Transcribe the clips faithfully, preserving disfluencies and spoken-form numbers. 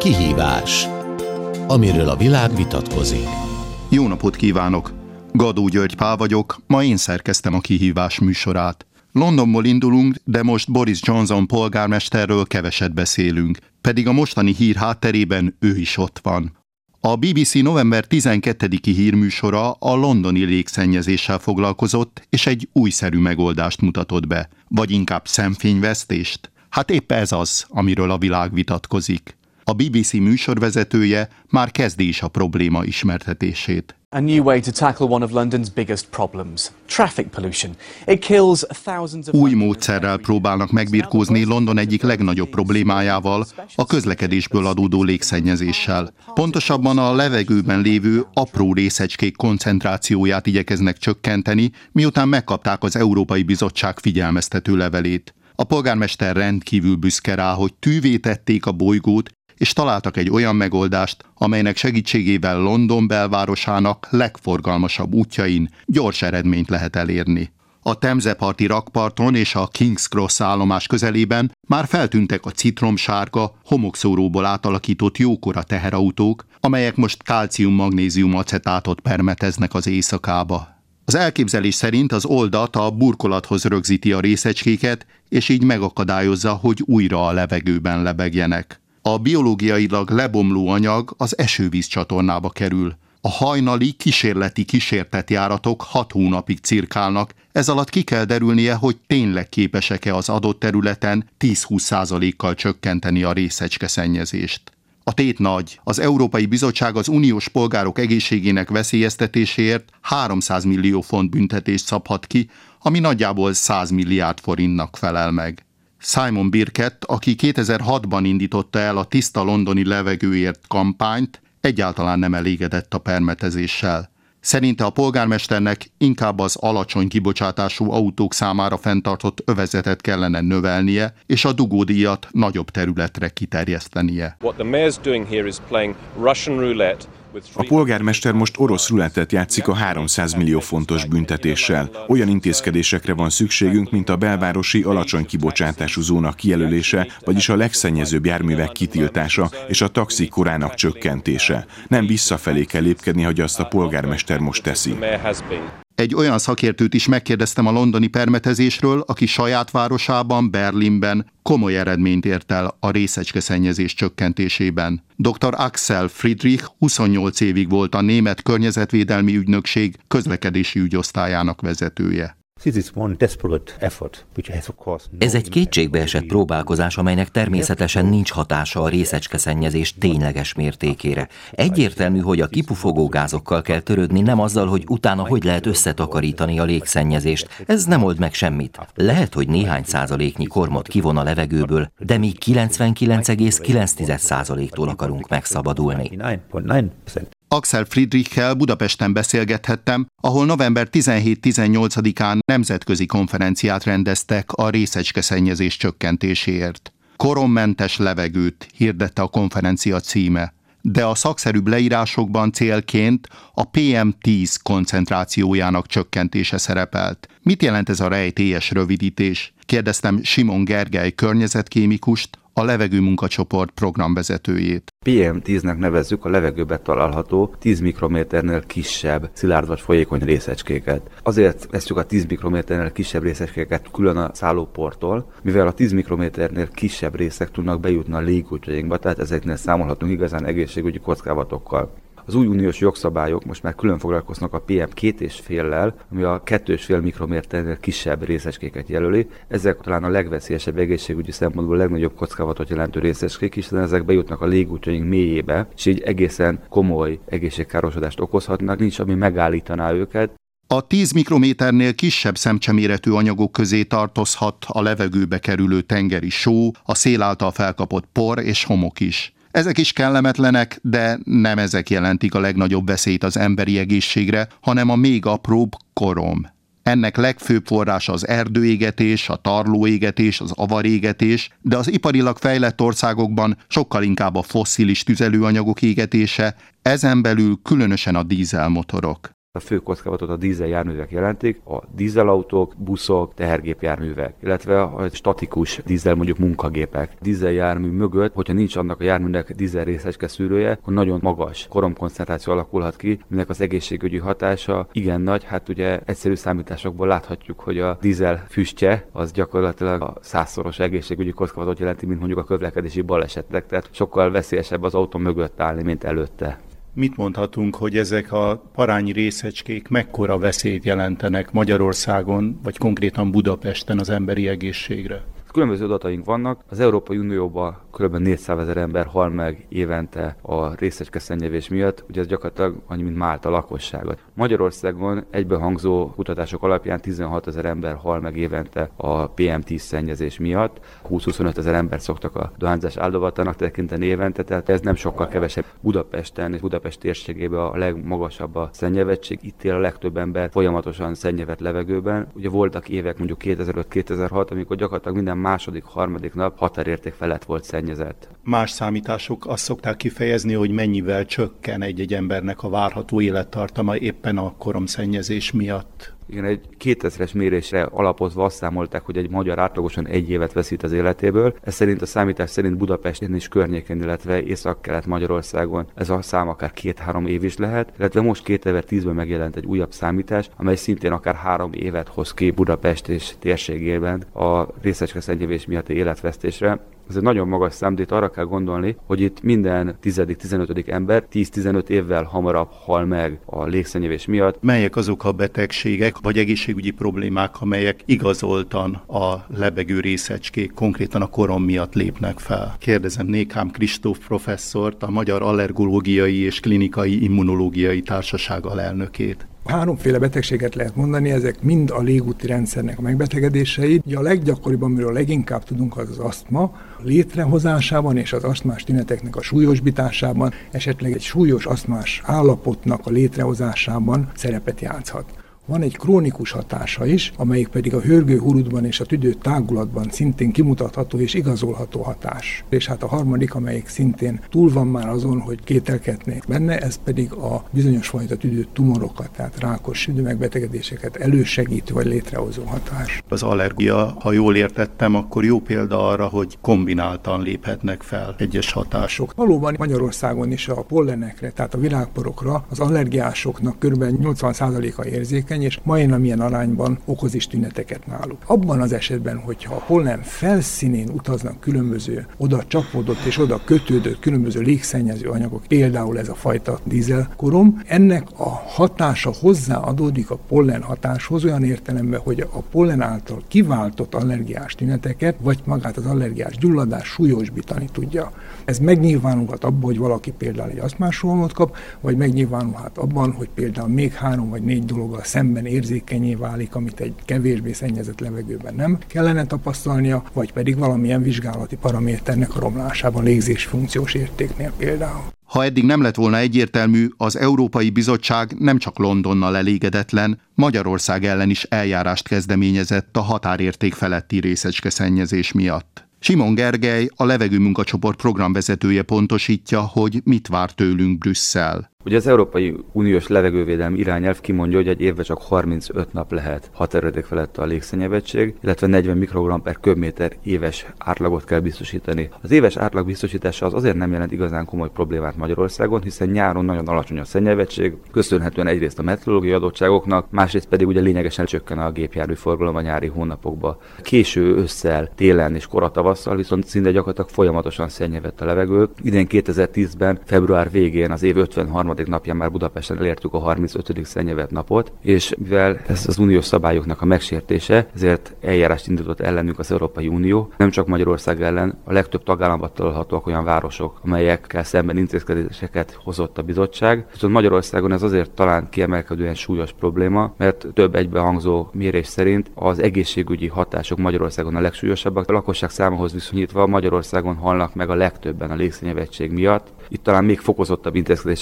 Kihívás, amiről a világ vitatkozik. Jó napot kívánok! Gadó György Pál vagyok, ma én szerkeztem a Kihívás műsorát. Londonból indulunk, de most Boris Johnson polgármesterről keveset beszélünk, pedig a mostani hír hátterében ő is ott van. A bé bé cé november tizenkettediki hírműsora a londoni légszennyezéssel foglalkozott, és egy újszerű megoldást mutatott be, vagy inkább szemfényvesztést. Hát épp ez az, amiről a világ vitatkozik. A bé bé cé műsorvezetője már kezdi is a probléma ismertetését. A new way to tackle one of London's biggest problems, traffic pollution. It kills thousands of Új módszerrel próbálnak megbirkózni London egyik legnagyobb problémájával, a közlekedésből adódó légszennyezéssel. Pontosabban a levegőben lévő apró részecskék koncentrációját igyekeznek csökkenteni, miután megkapták az Európai Bizottság figyelmeztető levelét. A polgármester rendkívül büszke rá, hogy tűvé tették a bolygót, és találtak egy olyan megoldást, amelynek segítségével London belvárosának legforgalmasabb útjain gyors eredményt lehet elérni. A Temze-parti rakparton és a King's Cross állomás közelében már feltűntek a citromsárga, homokszóróból átalakított jókora teherautók, amelyek most kálcium-magnézium acetátot permeteznek az éjszakába. Az elképzelés szerint az oldat a burkolathoz rögzíti a részecskéket, és így megakadályozza, hogy újra a levegőben lebegjenek. A biológiailag lebomló anyag az esővíz csatornába kerül. A hajnali kísérleti kísértetjáratok hat hónapig cirkálnak, ez alatt ki kell derülnie, hogy tényleg képesek-e az adott területen tíz-húsz százalékkal csökkenteni a részecskeszennyezést. A tét nagy. Az Európai Bizottság az uniós polgárok egészségének veszélyeztetéséért háromszáz millió font büntetést szabhat ki, ami nagyjából száz milliárd forintnak felel meg. Simon Birkett, aki kétezer-hatban indította el a Tiszta Londoni Levegőért kampányt, egyáltalán nem elégedett a permetezéssel. Szerinte a polgármesternek inkább az alacsony kibocsátású autók számára fenntartott övezetet kellene növelnie, és a dugódíjat nagyobb területre kiterjesztenie. A polgármester most orosz rulettet játszik a háromszáz millió fontos büntetéssel. Olyan intézkedésekre van szükségünk, mint a belvárosi alacsony kibocsátású zóna kijelölése, vagyis a legszennyezőbb járművek kitiltása és a taxik korának csökkentése. Nem visszafelé kell lépkedni, hogy azt a polgármester most teszi. Egy olyan szakértőt is megkérdeztem a londoni permetezésről, aki saját városában, Berlinben komoly eredményt ért el a részecskeszennyezés csökkentésében. doktor Axel Friedrich huszonnyolc évig volt a Német Környezetvédelmi Ügynökség közlekedési ügyosztályának vezetője. Ez egy kétségbeesett próbálkozás, amelynek természetesen nincs hatása a részecskeszennyezés tényleges mértékére. Egyértelmű, hogy a kipufogó gázokkal kell törődni, nem azzal, hogy utána hogy lehet összetakarítani a légszennyezést. Ez nem old meg semmit. Lehet, hogy néhány százaléknyi kormot kivon a levegőből, de mi kilencvenkilenc egész kilenc százaléktól akarunk megszabadulni. Axel Friedrichel Budapesten beszélgethettem, ahol november tizenhét-tizennyolcadikán nemzetközi konferenciát rendeztek a részecskeszennyezés csökkentéséért. Korommentes levegőt hirdette a konferencia címe, de a szakszerűbb leírásokban célként a pé em tíz koncentrációjának csökkentése szerepelt. Mit jelent ez a rejtélyes rövidítés? Kérdeztem Simon Gergely környezetkémikust, a levegőmunkacsoport programvezetőjét. pé em tíznek nevezzük a levegőben található tíz mikrométernél kisebb szilárd vagy folyékony részecskéket. Azért veszük a tíz mikrométernél kisebb részecskéket külön a szállóporttól, mivel a tíz mikrométernél kisebb részek tudnak bejutni a légútjainkba, tehát ezeknél számolhatunk igazán egészségügyi kockázatokkal. Az új uniós jogszabályok most már külön foglalkoznak a pé em két és féllel, ami a kettő és fél mikrométernél kisebb részecskéket jelöli. Ezek talán a legveszélyesebb egészségügyi szempontból legnagyobb kockázatot jelentő részecskék, hiszen ezek bejutnak a légútjaink mélyébe, és így egészen komoly egészségkárosodást okozhatnak, nincs ami megállítaná őket. A tíz mikrométernél kisebb szemcseméretű anyagok közé tartozhat a levegőbe kerülő tengeri só, a szél által felkapott por és homok is. Ezek is kellemetlenek, de nem ezek jelentik a legnagyobb veszélyt az emberi egészségre, hanem a még apróbb korom. Ennek legfőbb forrása az erdőégetés, a tarlóégetés, az avarégetés, de az iparilag fejlett országokban sokkal inkább a fosszilis tüzelőanyagok égetése, ezen belül különösen a dízelmotorok. A fő kockázatot a dízeljárművek jelentik, a dízelautók, buszok, tehergépjárművek, illetve a statikus dízel, mondjuk munkagépek. Dízeljármű mögött, hogyha nincs annak a járműnek dízel részecske szűrője, akkor nagyon magas koromkoncentráció alakulhat ki, aminek az egészségügyi hatása igen nagy. Hát ugye egyszerű számításokból láthatjuk, hogy a dízel füstje az gyakorlatilag a százszoros egészségügyi kockázatot jelenti, mint mondjuk a közlekedési balesetek, tehát sokkal veszélyesebb az autó mögött állni, mint előtte. Mit mondhatunk, hogy ezek a parányi részecskék mekkora veszélyt jelentenek Magyarországon, vagy konkrétan Budapesten az emberi egészségre? Különböző adataink vannak. Az Európai Unióban kb. négyszázezer ember hal meg évente a részecskeszennyezés miatt, ugye ez gyakorlatilag annyi, mint Málta lakosságot. Magyarországon egybehangzó kutatások alapján tizenhatezer ember hal meg évente a pé em tíz szennyezés miatt. húsz-huszonöt ezer ember szoktak a dohányzás áldozatának tekinteni évente, tehát ez nem sokkal kevesebb. Budapesten és Budapest térségében a legmagasabb a szennyezettség. Itt él a legtöbb ember folyamatosan szennyezett levegőben. Ugye voltak évek, mondjuk kétezer-öt kétezer-hat, amikor gyakorlatilag minden második, harmadik nap határérték felett volt szennyezett. Más számítások azt szokták kifejezni, hogy mennyivel csökken egy-egy embernek a várható élettartama éppen a koromszennyezés miatt. Igen, egy kétezres mérésre alapozva azt számolták, hogy egy magyar átlagosan egy évet veszít az életéből. Ez szerint a számítás szerint Budapesten és környékén, illetve Észak-Kelet-Magyarországon ez a szám akár két-három év is lehet, illetve most kétezer-tízben megjelent egy újabb számítás, amely szintén akár három évet hoz ki Budapest és térségében a részecskeszennyezés miatti életvesztésre. Ez egy nagyon magas szám, de itt arra kell gondolni, hogy itt minden tizedik-tizenötödik ember tíz-tizenöt évvel hamarabb hal meg a légszennyezés miatt. Melyek azok a betegségek vagy egészségügyi problémák, amelyek igazoltan a lebegő részecskék, konkrétan a korom miatt lépnek fel? Kérdezem Nékhám Kristóf professzort, a Magyar Allergológiai és Klinikai Immunológiai Társaság alelnökét. Háromféle betegséget lehet mondani, ezek mind a légúti rendszernek a megbetegedései. Ugye a leggyakoribb, amiről leginkább tudunk, az az asztma létrehozásában és az asztmás tüneteknek a súlyosbításában, esetleg egy súlyos asztmás állapotnak a létrehozásában szerepet játszhat. Van egy krónikus hatása is, amelyik pedig a hörgőhurutban és a tüdő tágulatban szintén kimutatható és igazolható hatás. És hát a harmadik, amelyik szintén túl van már azon, hogy kételkednék benne, ez pedig a bizonyos fajta tüdő tumorokat, tehát rákos tüdőmegbetegedéseket elősegítő vagy létrehozó hatás. Az allergia, ha jól értettem, akkor jó példa arra, hogy kombináltan léphetnek fel egyes hatások. Valóban Magyarországon is a pollenekre, tehát a virágporokra az allergiásoknak kb. nyolcvan százaléka érzékeny, és majdnem ilyen arányban okoz is tüneteket náluk. Abban az esetben, hogyha a pollen felszínén utaznak különböző oda csapódott és oda kötődött különböző légszennyező anyagok, például ez a fajta dízelkorom, ennek a hatása hozzáadódik a pollen hatáshoz olyan értelemben, hogy a pollen által kiváltott allergiás tüneteket, vagy magát az allergiás gyulladást súlyosbítani tudja. Ez megnyilvánulhat abban, hogy valaki például egy asztmás rohamot kap, vagy megnyilvánulhat abban, hogy például még három vagy négy dologgal szemben érzékenyé válik, amit egy kevésbé szennyezett levegőben nem kellene tapasztalnia, vagy pedig valamilyen vizsgálati paraméternek a romlásában, légzés funkciós értéknél például. Ha eddig nem lett volna egyértelmű, az Európai Bizottság nem csak Londonnal elégedetlen, Magyarország ellen is eljárást kezdeményezett a határérték feletti részecskeszennyezés miatt. Simon Gergely, a Levegő Munkacsoport programvezetője pontosítja, hogy mit vár tőlünk Brüsszel. Ugye az Európai Uniós levegővédelmi irányelv kimondja, hogy egy évben csak harmincöt nap lehet határérték felett a légszennyezettség, illetve negyven mikrogram per köbméter éves átlagot kell biztosítani. Az éves átlag biztosítása az azért nem jelent igazán komoly problémát Magyarországon, hiszen nyáron nagyon alacsony a szennyezettség, köszönhetően egyrészt a meteorológiai adottságoknak, másrészt pedig ugye lényegesen csökken a gépjárműforgalom a nyári hónapokban. Késő ősszel, télen és kora tavasszal viszont szinte gyakorlatilag folyamatosan szennyezett a levegő. Idén kétezer-tízben február végén az év ötvenharmadik napján már Budapesten elértük a harmincötödik szennyezett napot, és mivel ez az uniós szabályoknak a megsértése, ezért eljárást indított ellenünk az Európai Unió. Nem csak Magyarország ellen, a legtöbb tagállamban találhatóak olyan városok, amelyekkel szemben intézkedéseket hozott a bizottság. Viszont Magyarországon ez azért talán kiemelkedően súlyos probléma, mert több egybehangzó mérés szerint az egészségügyi hatások Magyarországon a legsúlyosabbak. A lakosság számához viszonyítva Magyarországon halnak meg a legtöbben a légszennyezettség miatt. Itt talán még fokozottabb intézkedésekre lenne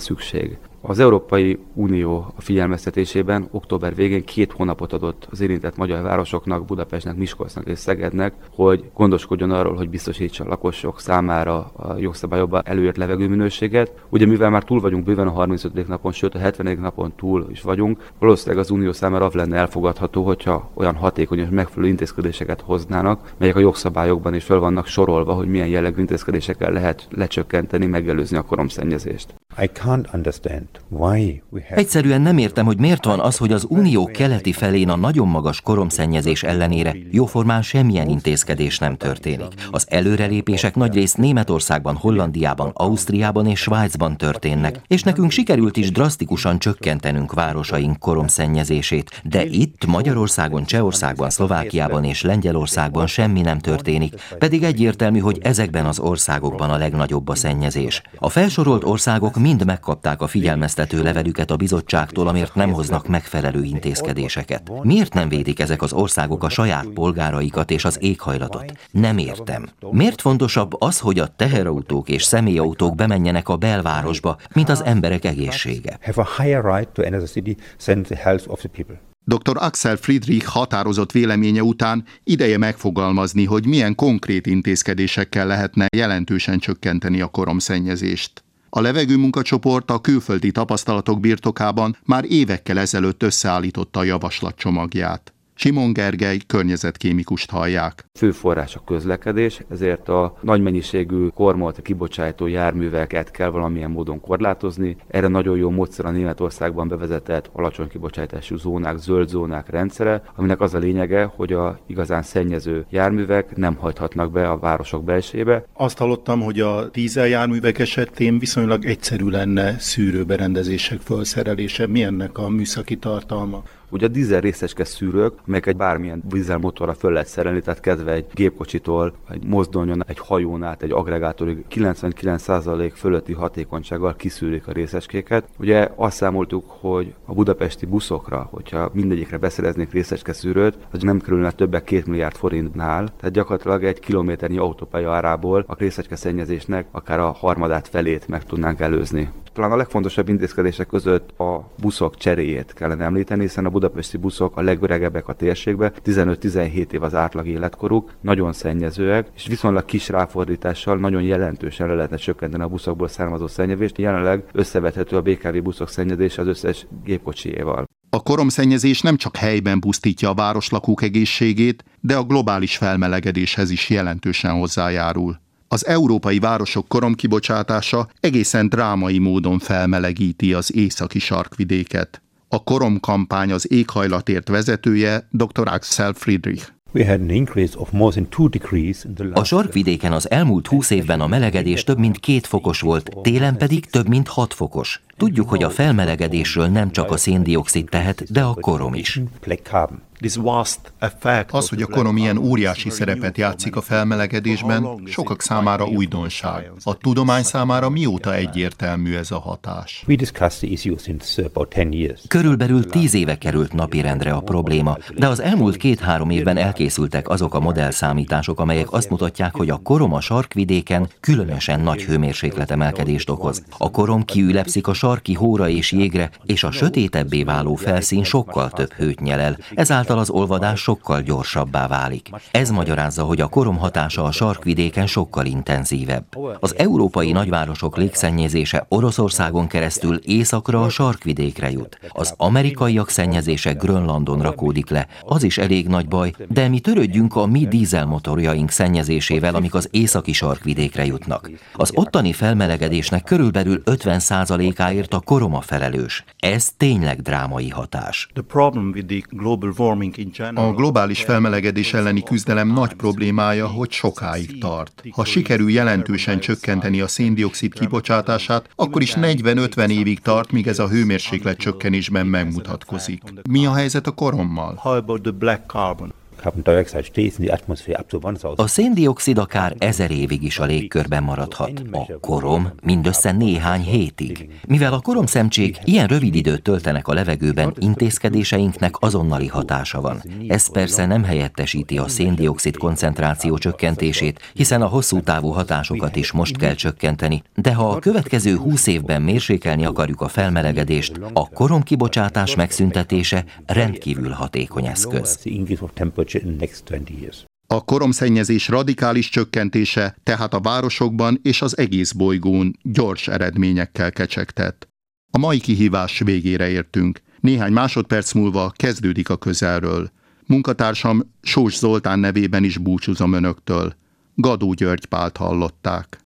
szükség. Az Európai Unió a figyelmeztetésében október végén két hónapot adott az érintett magyar városoknak, Budapestnek, Miskolcnak és Szegednek, hogy gondoskodjon arról, hogy biztosítsa a lakosok számára a jogszabályokban előírt levegőminőséget. Ugye mivel már túl vagyunk bőven a harmincötödik napon, sőt a hetvenedik napon túl is vagyunk, valószínűleg az Unió számára az lenne elfogadható, hogyha olyan hatékony és megfelelő intézkedéseket hoznának, melyek a jogszabályokban is fel vannak sorolva, hogy milyen jellegű intézkedésekkel lehet lecsökkenteni, megelőzni a koromszennyezést. I can't understand why we have... Egyszerűen nem értem, hogy miért van az, hogy az Unió keleti felén a nagyon magas koromszennyezés ellenére jóformán semmilyen intézkedés nem történik. Az előrelépések nagyrészt Németországban, Hollandiában, Ausztriában és Svájcban történnek, és nekünk sikerült is drasztikusan csökkentenünk városaink koromszennyezését, de itt Magyarországon, Csehországban, Szlovákiában és Lengyelországban semmi nem történik, pedig egyértelmű, hogy ezekben az országokban a legnagyobb a szennyezés. A felsorolt országok mind megkapták a figyelmeztető levelüket a bizottságtól, amért nem hoznak megfelelő intézkedéseket. Miért nem védik ezek az országok a saját polgáraikat és az éghajlatot? Nem értem. Miért fontosabb az, hogy a teherautók és személyautók bemenjenek a belvárosba, mint az emberek egészsége? doktor Axel Friedrich határozott véleménye után ideje megfogalmazni, hogy milyen konkrét intézkedésekkel lehetne jelentősen csökkenteni a koromszennyezést. A levegőmunkacsoport a külföldi tapasztalatok birtokában már évekkel ezelőtt összeállította a javaslatcsomagját. Simon Gergely környezetkémikust hallják. Fő forrás a közlekedés, ezért a nagy mennyiségű kormolt kibocsátó járműveket kell valamilyen módon korlátozni. Erre nagyon jó módszer a Németországban bevezetett alacsony kibocsátású zónák, zöld zónák rendszere, aminek az a lényege, hogy a igazán szennyező járművek nem hajthatnak be a városok belsébe. Azt hallottam, hogy a dízel járművek esetén viszonylag egyszerű lenne szűrőberendezések felszerelése. Mi ennek a műszaki tartalma? Ugye a dízel részecske szűrők, amelyek egy bármilyen dízel motorra föl lehet szerelni, tehát kezdve egy gépkocsitól, egy mozdonyon, egy hajón át, egy agregátorig kilencvenkilenc százalék fölötti hatékonysággal kiszűrik a részecskéket. Ugye azt számoltuk, hogy a budapesti buszokra, hogyha mindegyikre beszereznék részecske szűrőt, az nem kerülne többek két milliárd forintnál, tehát gyakorlatilag egy kilométernyi autópálya árából a részecske szennyezésnek akár a harmadát felét meg tudnánk előzni. Talán a legfontosabb intézkedések között a buszok cseréjét kellene említeni, hiszen a budapesti buszok a legöregebbek a térségben, tizenöt-tizenhét év az átlag életkoruk, nagyon szennyezőek, és viszonylag kis ráfordítással nagyon jelentősen le lehetne csökkenteni a buszokból származó szennyezést. Jelenleg összevethető a bé ká vé buszok szennyezése az összes gépkocsiéval. A koromszennyezés nem csak helyben pusztítja a városlakók egészségét, de a globális felmelegedéshez is jelentősen hozzájárul. Az európai városok koromkibocsátása egészen drámai módon felmelegíti az északi sarkvidéket. A koromkampány az éghajlatért vezetője doktor Axel Friedrich. A sarkvidéken az elmúlt húsz évben a melegedés több mint két fokos volt, télen pedig több mint hat fokos. Tudjuk, hogy a felmelegedésről nem csak a széndioxid tehet, de a korom is. Az, hogy a korom ilyen óriási szerepet játszik a felmelegedésben, sokak számára újdonság. A tudomány számára mióta egyértelmű ez a hatás? Körülbelül tíz éve került napirendre a probléma, de az elmúlt két-három évben elkészültek azok a modellszámítások, amelyek azt mutatják, hogy a korom a sarkvidéken különösen nagy hőmérsékletemelkedést okoz. A korom kiülepszik a sarki hóra és jégre, és a sötétebbé váló felszín sokkal több hőt nyel el, ezáltal az olvadás sokkal gyorsabbá válik. Ez magyarázza, hogy a korom hatása a sarkvidéken sokkal intenzívebb. Az európai nagyvárosok légszennyezése Oroszországon keresztül északra a sarkvidékre jut. Az amerikaiak szennyezése Grönlandon rakódik le. Az is elég nagy baj, de mi törődjünk a mi dízelmotorjaink szennyezésével, amik az északi sarkvidékre jutnak. Az ottani felmelegedésnek körülbelül ötven százalékáért a korom a felelős. Ez tényleg drámai hatás. A globális felmelegedés elleni küzdelem nagy problémája, hogy sokáig tart. Ha sikerül jelentősen csökkenteni a széndioxid kibocsátását, akkor is negyven-ötven évig tart, míg ez a hőmérséklet csökkenésben megmutatkozik. Mi a helyzet a korommal? A széndioxid akár ezer évig is a légkörben maradhat, a korom mindössze néhány hétig. Mivel a koromszemcsék ilyen rövid időt töltenek a levegőben, intézkedéseinknek azonnali hatása van. Ez persze nem helyettesíti a széndioxid koncentráció csökkentését, hiszen a hosszú távú hatásokat is most kell csökkenteni, de ha a következő húsz évben mérsékelni akarjuk a felmelegedést, a koromkibocsátás megszüntetése rendkívül hatékony eszköz. A koromszennyezés radikális csökkentése tehát a városokban és az egész bolygón gyors eredményekkel kecsegtet. A mai kihívás végére értünk. Néhány másodperc múlva kezdődik a közelről. Munkatársam Sós Zoltán nevében is búcsúzom önöktől. Gadó György Pált hallották.